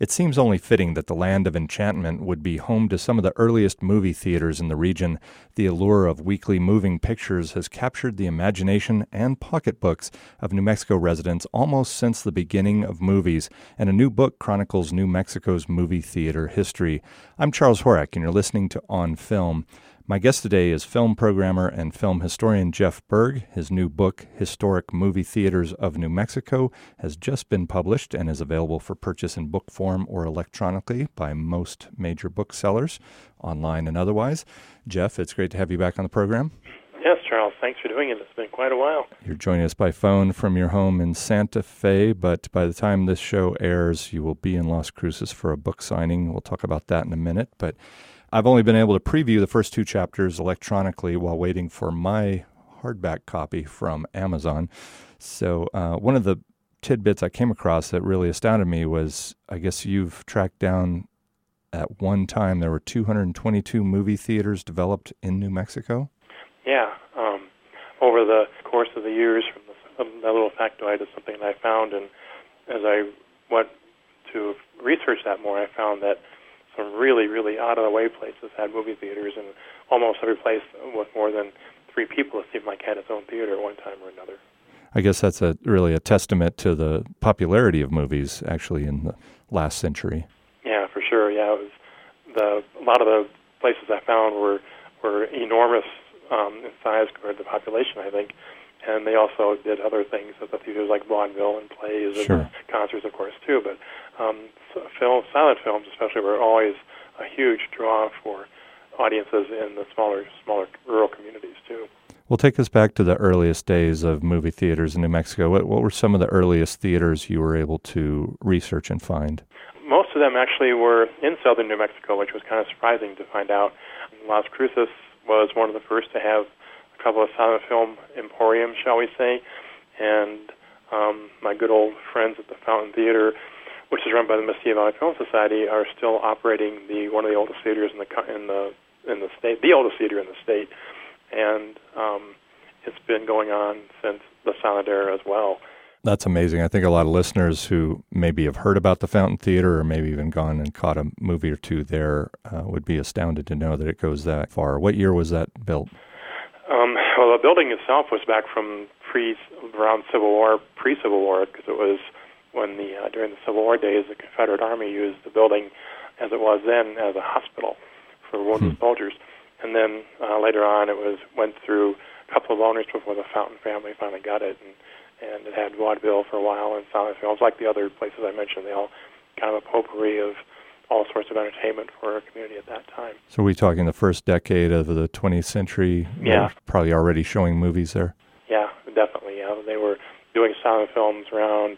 It seems only fitting that the Land of Enchantment would be home to some of the earliest movie theaters in the region. The allure of weekly moving pictures has captured the imagination and pocketbooks of New Mexico residents almost since the beginning of movies, and a new book chronicles New Mexico's movie theater history. I'm Charles Horak, and you're listening to On Film. My guest today is film programmer and film historian Jeff Berg. His new book, Historic Movie Theaters of New Mexico, has just been published and is available for purchase in book form or electronically by most major booksellers, online and otherwise. Jeff, it's great to have you back on the program. Yes, Charles. Thanks for doing it. It's been quite a while. You're joining us by phone from your home in Santa Fe, but by the time this show airs, you will be in Las Cruces for a book signing. We'll talk about that in a minute, but I've only been able to preview the first two chapters electronically while waiting for my hardback copy from Amazon. So one of the tidbits I came across that really astounded me was, I guess you've tracked down at one time there were 222 movie theaters developed in New Mexico? Yeah. Over the course of the years, from that little factoid is something that I found, and as I went to research that more, I found that some really, really out-of-the-way places had movie theaters, and almost every place with more than 3 people, it seemed like, had its own theater at one time or another. I guess that's really a testament to the popularity of movies, actually, in the last century. Yeah, for sure. Yeah, it was a lot of the places I found were enormous in size compared to the population, I think, and they also did other things at the theaters like vaudeville and plays and concerts, of course, too, but silent films especially were always a huge draw for audiences in the smaller rural communities too. Well, take us back to the earliest days of movie theaters in New Mexico. What were some of the earliest theaters you were able to research and find? Most of them actually were in southern New Mexico, which was kind of surprising to find out. Las Cruces was one of the first to have a couple of silent film emporiums, shall we say, and my good old friends at the Fountain Theater, which is run by the Mesilla Valley Film Society, are still operating one of the oldest theaters in the state, the oldest theater in the state, and it's been going on since the silent era as well. That's amazing. I think a lot of listeners who maybe have heard about the Fountain Theater or maybe even gone and caught a movie or two there would be astounded to know that it goes that far. What year was that built? Well, the building itself was back from around Civil War, pre-Civil War, because it was when during the Civil War days, the Confederate Army used the building as it was then as a hospital for wounded soldiers. And then later on, went through a couple of owners before the Fountain family finally got it, and it had vaudeville for a while and silent films, like the other places I mentioned. They all kind of a potpourri of all sorts of entertainment for our community at that time. So are we talking the first decade of the 20th century? Yeah. Probably already showing movies there? Yeah, definitely. Yeah. They were doing silent films around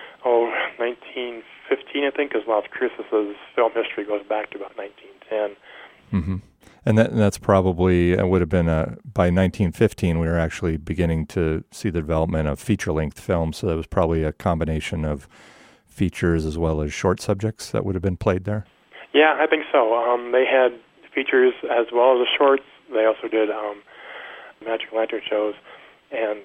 1915, I think, because Las Cruces' film history goes back to about 1910. Mm-hmm. And that's probably, would have been, by 1915, we were actually beginning to see the development of feature-length films, so that was probably a combination of features as well as short subjects that would have been played there? Yeah, I think so. They had features as well as the shorts. They also did Magic Lantern shows and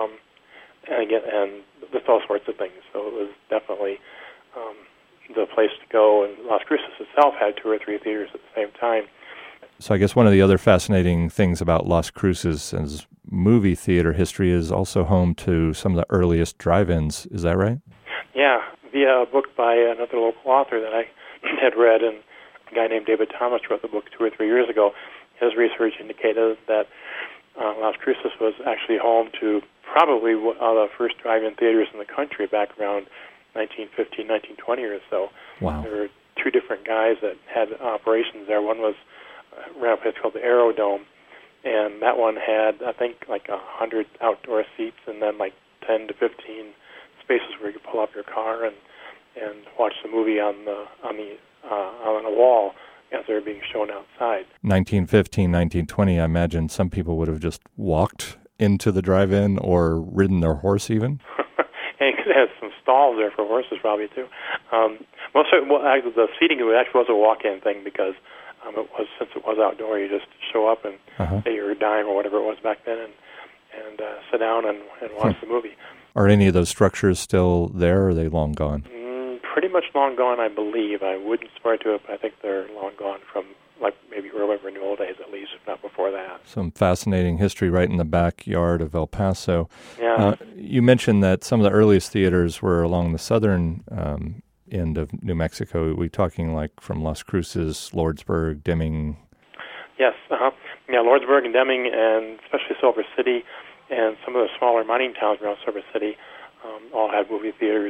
just all sorts of things. So it was definitely the place to go. And Las Cruces itself had 2 or 3 theaters at the same time. So I guess one of the other fascinating things about Las Cruces' movie theater history is also home to some of the earliest drive-ins. Is that right? Yeah, via a book by another local author that I had read, and a guy named David Thomas wrote the book 2 or 3 years ago. His research indicated that Las Cruces was actually home to probably the first drive-in theaters in the country back around 1915, 1920 or so. Wow. There were 2 different guys that had operations there. One was ran a place called the Aerodome, and that one had, I think, like 100 outdoor seats and then like 10 to 15 spaces where you could pull up your car and watch the movie on a wall as they were being shown outside. 1915, 1920, I imagine some people would have just walked into the drive-in or ridden their horse even. And it has some stalls there for horses probably too. Actually, the seating actually was a walk-in thing because since it was outdoor, you just show up and say you're a dime or whatever it was back then and sit down and watch the movie. Are any of those structures still there, or are they long gone? pretty much long gone, I believe. I wouldn't swear to it, but I think they're long gone from maybe early renewal days at least, if not before that. Some fascinating history right in the backyard of El Paso. Yeah. You mentioned that some of the earliest theaters were along the southern end of New Mexico. Are we talking like from Las Cruces, Lordsburg, Deming? Yes. Yeah, Lordsburg and Deming, and especially Silver City, and some of the smaller mining towns around Silver City all had movie theaters.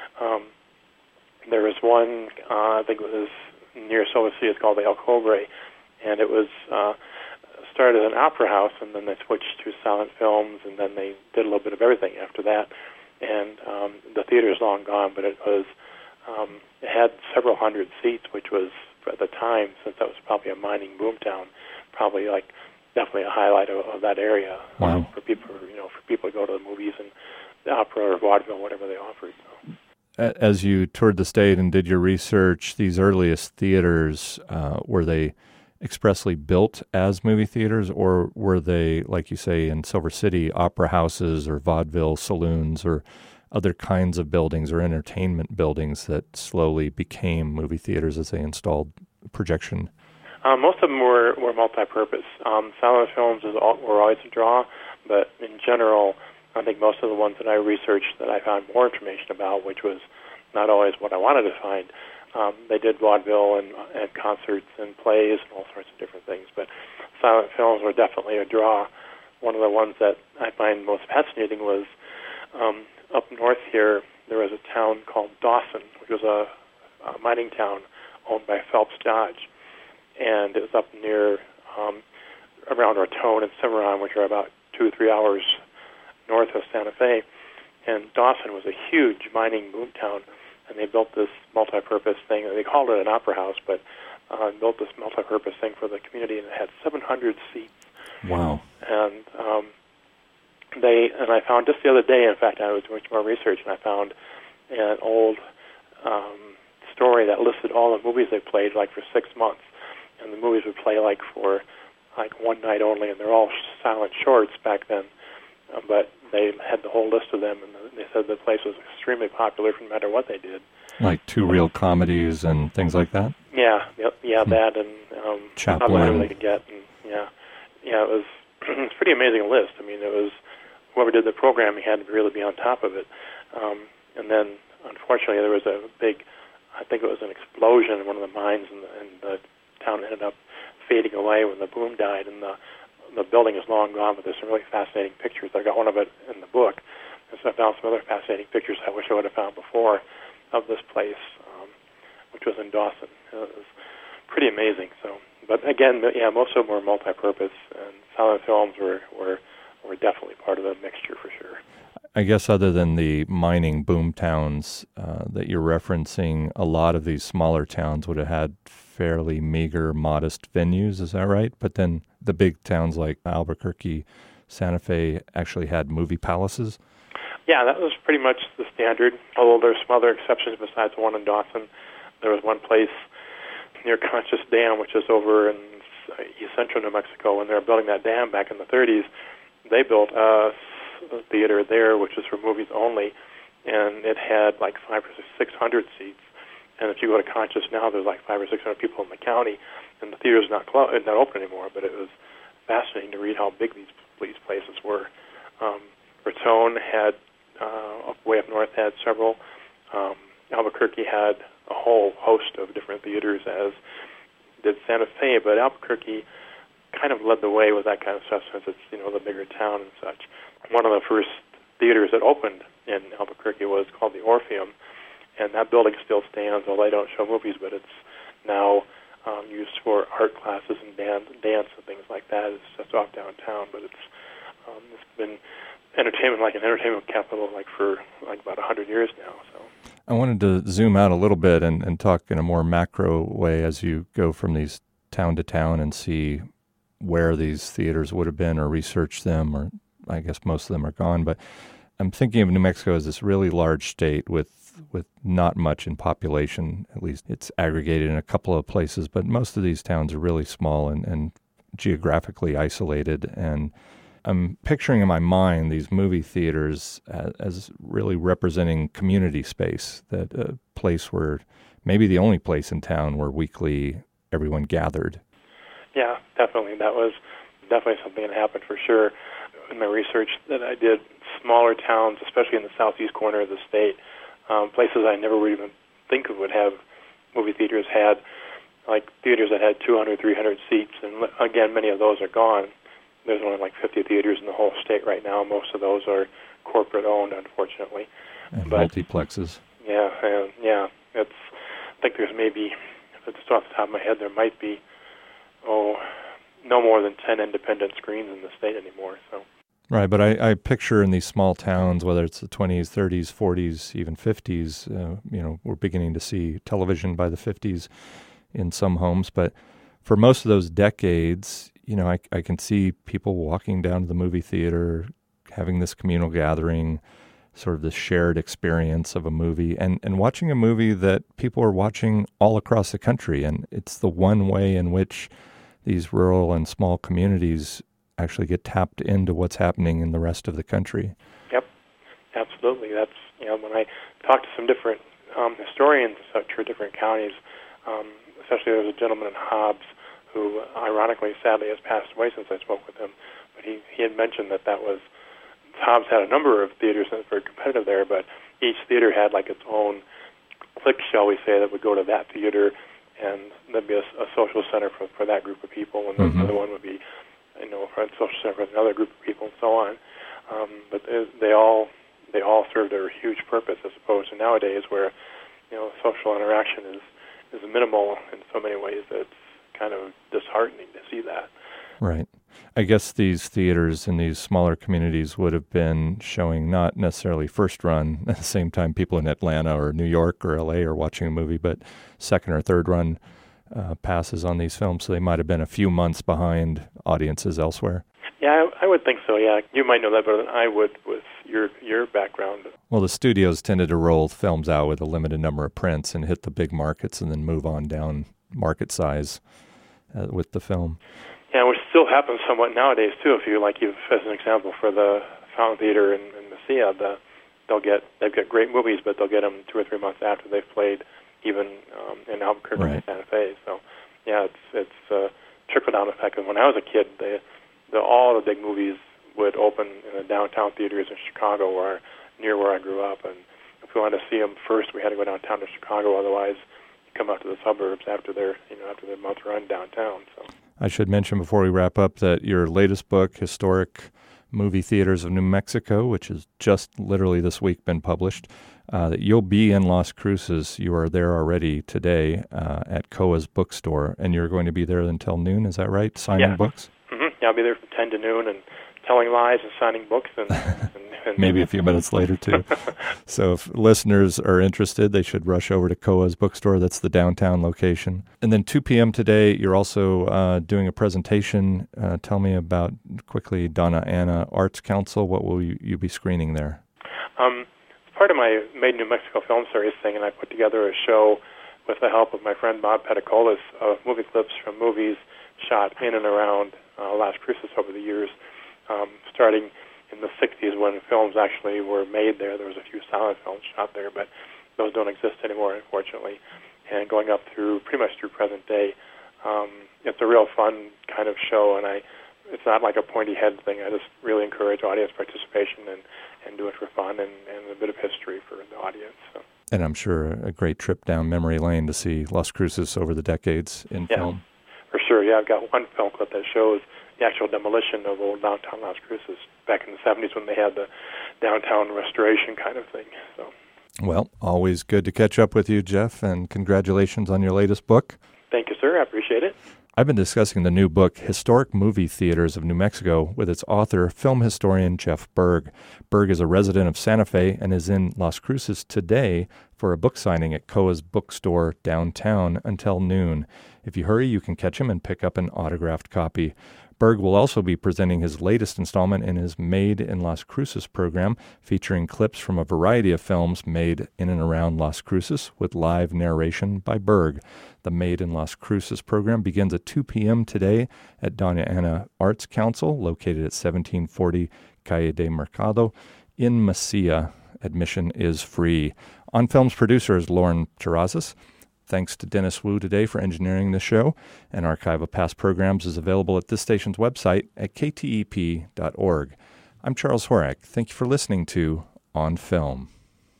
There was one, I think it was near Silver City, it's called the El Cobre, and it was started as an opera house, and then they switched to silent films, and then they did a little bit of everything after that. And the theater is long gone, but it had several hundred seats, which was, at the time, since that was probably a mining boomtown, probably definitely a highlight of that area. Wow. For people to go to the movies and the opera or vaudeville, whatever they offered. So. As you toured the state and did your research, these earliest theaters, were they expressly built as movie theaters, or were they, like you say, in Silver City, opera houses or vaudeville saloons or other kinds of buildings or entertainment buildings that slowly became movie theaters as they installed projection? Most of them were multi-purpose. Silent films were always a draw, but in general, I think most of the ones that I researched that I found more information about, which was not always what I wanted to find, they did vaudeville and concerts and plays and all sorts of different things. But silent films were definitely a draw. One of the ones that I find most fascinating was up north here, there was a town called Dawson, which was a mining town owned by Phelps Dodge. And it was up near around Raton and Cimarron, which are about 2 or 3 hours north of Santa Fe. And Dawson was a huge mining boomtown, and they built this multi-purpose thing. They called it an opera house, but built this multi-purpose thing for the community, and it had 700 seats. Wow. And I found just the other day, in fact, I was doing some more research, and I found an old story that listed all the movies they played for 6 months. And the movies would play for one night only, and they're all silent shorts back then. But they had the whole list of them, and they said the place was extremely popular no matter what they did. Like two real comedies and things like that? Yeah, that and Chaplin. whatever they could get. And, it was it's a pretty amazing list. I mean, it was whoever did the programming had to really be on top of it. And then, unfortunately, there was a big, I think it was an explosion in one of the mines, and the town ended up fading away when the boom died, and the building is long gone, but there's some really fascinating pictures. I got one of it in the book, and so I found some other fascinating pictures I wish I would have found before of this place, which was in Dawson. It was pretty amazing. So, but again, most of them were multi-purpose, and silent films were definitely part of the mixture for sure. I guess other than the mining boom towns that you're referencing, a lot of these smaller towns would have had fairly meager, modest venues, is that right? But then the big towns like Albuquerque, Santa Fe actually had movie palaces? Yeah, that was pretty much the standard, although there's some other exceptions besides the one in Dawson. There was one place near Conchas Dam, which is over in east central New Mexico. When they were building that dam back in the 30s, they built a theater there, which was for movies only, and it had 500 or 600 seats. And if you go to Conchas now, there's 500 or 600 people in the county, and the theater's not open anymore. But it was fascinating to read how big these places were. Raton had, way up north, had several. Albuquerque had a whole host of different theaters, as did Santa Fe. But Albuquerque kind of led the way with that kind of stuff, since it's the bigger town and such. One of the first theaters that opened in Albuquerque was called the Orpheum, and that building still stands, although they don't show movies, but it's now used for art classes and dance and things like that. It's just off downtown, but it's been an entertainment capital for about 100 years now. So I wanted to zoom out a little bit and talk in a more macro way as you go from these town to town and see where these theaters would have been or research them, or I guess most of them are gone. But I'm thinking of New Mexico as this really large state with not much in population. At least it's aggregated in a couple of places, but most of these towns are really small and geographically isolated. And I'm picturing in my mind these movie theaters as really representing community space, that a place where maybe the only place in town where weekly everyone gathered. Yeah, definitely. That was definitely something that happened for sure. In my research that I did, smaller towns, especially in the southeast corner of the state, places I never would even think of would have movie theaters, had like theaters that had 200, 300 seats, and again, many of those are gone. There's only like 50 theaters in the whole state right now. Most of those are corporate-owned, unfortunately. And multiplexes. Yeah. I think there's maybe, just off the top of my head, there might be, no more than 10 independent screens in the state anymore. So. Right, but I picture in these small towns, whether it's the 20s, 30s, 40s, even 50s, we're beginning to see television by the 50s in some homes. But for most of those decades, I can see people walking down to the movie theater, having this communal gathering, sort of this shared experience of a movie, and watching a movie that people are watching all across the country. And it's the one way in which these rural and small communities actually get tapped into what's happening in the rest of the country. Yep, absolutely. That's, when I talked to some different historians through different counties, especially there was a gentleman in Hobbs who, ironically, sadly, has passed away since I spoke with him, but he had mentioned that Hobbs had a number of theaters that were competitive there, but each theater had like its own clique, shall we say, that would go to that theater, and there'd be a social center for that group of people, and then another one would be a social center for another group of people, and so on. But they all served a huge purpose, as opposed to nowadays, where social interaction is minimal in so many ways that it's kind of disheartening to see that. Right. I guess these theaters in these smaller communities would have been showing not necessarily first run at the same time people in Atlanta or New York or LA are watching a movie, but second or third run passes on these films. So they might have been a few months behind audiences elsewhere. Yeah, I would think so, yeah. You might know that better than I would with your background. Well, the studios tended to roll films out with a limited number of prints and hit the big markets and then move on down market size with the film. Yeah, which still happens somewhat nowadays, too. If you as an example, for the Fountain Theater in Mesilla, they've got great movies, but they'll get them 2 or 3 months after they've played, even in Albuquerque and Santa Fe. So, yeah, it's a trickle-down effect. And when I was a kid, all the big movies would open in the downtown theaters in Chicago, near where I grew up. And if we wanted to see them first, we had to go downtown to Chicago. Otherwise, you come out to the suburbs after their month run downtown. So. I should mention before we wrap up that your latest book, Historic Movie Theaters of New Mexico, which has just literally this week been published, that you'll be in Las Cruces. You are there already today at Koa's bookstore, and you're going to be there until noon. Is that right? Signing books? Mm-hmm. Yeah, I'll be there from 10 to noon and telling lies and signing books and maybe a few minutes later, too. So if listeners are interested, they should rush over to Koa's bookstore. That's the downtown location. And then 2 p.m. today, you're also doing a presentation. Tell me about, quickly, Donna Anna Arts Council. What will you be screening there? It's part of my Made in New Mexico Film Series thing, and I put together a show with the help of my friend Bob Pedicolis of movie clips from movies shot in and around Las Cruces over the years, starting in the 60s when films actually were made there. There was a few silent films shot there, but those don't exist anymore, unfortunately. And going up pretty much through present day, it's a real fun kind of show, and it's not like a pointy head thing. I just really encourage audience participation and do it for fun and a bit of history for the audience. So. And I'm sure a great trip down memory lane to see Las Cruces over the decades in film. For sure, yeah. I've got one film clip that shows the actual demolition of old downtown Las Cruces back in the 70s when they had the downtown restoration kind of thing. So. Well, always good to catch up with you, Jeff, and congratulations on your latest book. Thank you, sir. I appreciate it. I've been discussing the new book, Historic Movie Theaters of New Mexico, with its author, film historian Jeff Berg. Berg is a resident of Santa Fe and is in Las Cruces today for a book signing at Koa's bookstore downtown until noon. If you hurry, you can catch him and pick up an autographed copy. Berg will also be presenting his latest installment in his Made in Las Cruces program, featuring clips from a variety of films made in and around Las Cruces with live narration by Berg. The Made in Las Cruces program begins at 2 p.m. today at Doña Ana Arts Council, located at 1740 Calle de Mercado in Mesilla. Admission is free. On Film's producer is Lauren Terrazas. Thanks to Dennis Wu today for engineering the show. An archive of past programs is available at this station's website at ktep.org. I'm Charles Horak. Thank you for listening to On Film.